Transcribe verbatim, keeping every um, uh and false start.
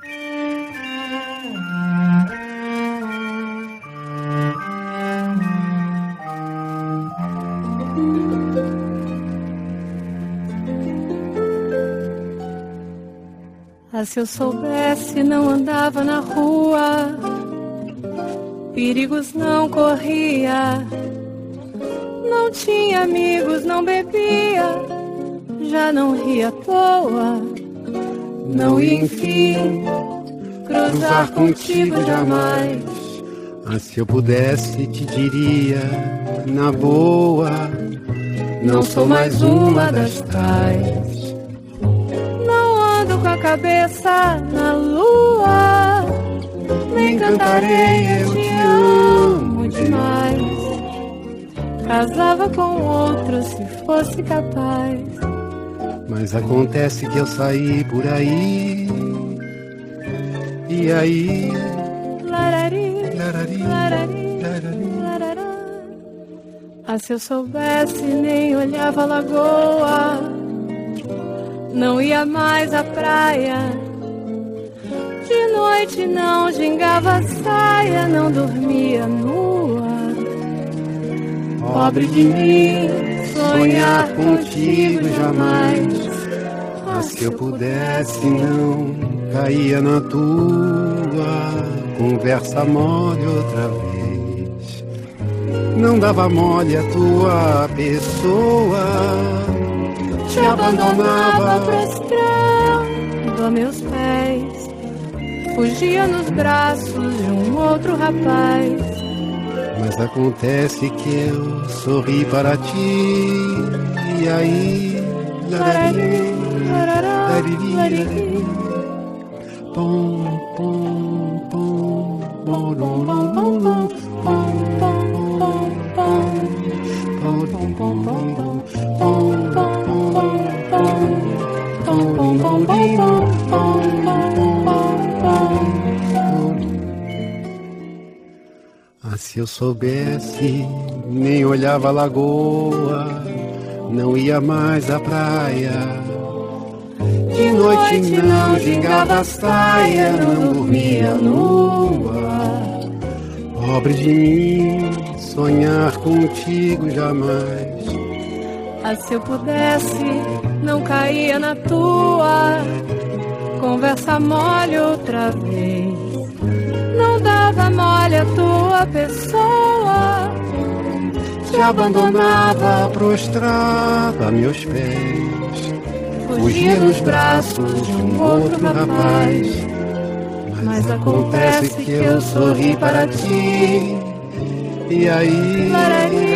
Ah, se eu soubesse, não andava na rua, perigos não corria, não tinha amigos, não bebia, já não ria à toa, não ia enfim cruzar contigo jamais. Ah, se eu pudesse te diria na boa, não sou mais uma das tais. Com a cabeça na lua, nem cantarei, eu te amo demais. Casava com outro se fosse capaz. Mas acontece que eu saí por aí, e aí larari, larari, larari, larari, larará. Ah, se eu soubesse, nem olhava a lagoa, não ia mais à praia, de noite não gingava a saia, não dormia nua. Pobre de mim, sonhar contigo jamais. Ah, se eu pudesse não caía na tua conversa mole outra vez, não dava mole a tua pessoa, te abandonava prostrando a meus pés, fugia nos braços de um outro rapaz. Mas acontece que eu sorri para ti, e aí larari, larari, larari, pom, pom, pom, pom, pom, pom, pom, pom, pom, pom, Ah, se eu soubesse, nem olhava a lagoa, não ia mais à praia, de noite não gingava a saia, não dormia nua. Pobre de mim, sonhar contigo jamais. Ah, se eu pudesse, não caía na tua conversa mole outra vez, não dava mole a tua pessoa, te abandonava prostrada a meus pés, fugia nos braços de um outro rapaz. Mas acontece que eu sorri para ti, e aí